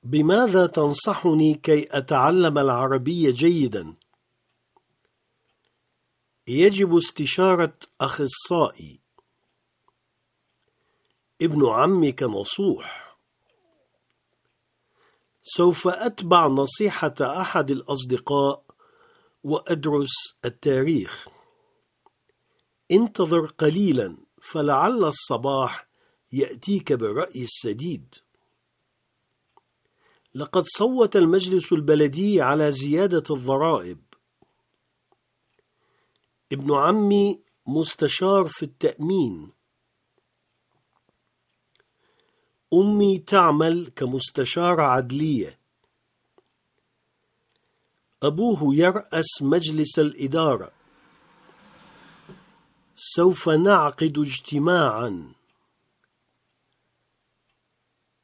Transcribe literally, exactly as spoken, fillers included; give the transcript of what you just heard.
بماذا تنصحني كي أتعلم العربية جيدا؟ يجب استشارة أخصائي. ابن عمك نصوح. سوف أتبع نصيحة أحد الأصدقاء وأدرس التاريخ. انتظر قليلا فلعل الصباح يأتيك بالرأي السديد. لقد صوت المجلس البلدي على زيادة الضرائب. ابن عمي مستشار في التأمين. أمي تعمل كمستشارة عدلية. أبوه يرأس مجلس الإدارة. سوف نعقد اجتماعا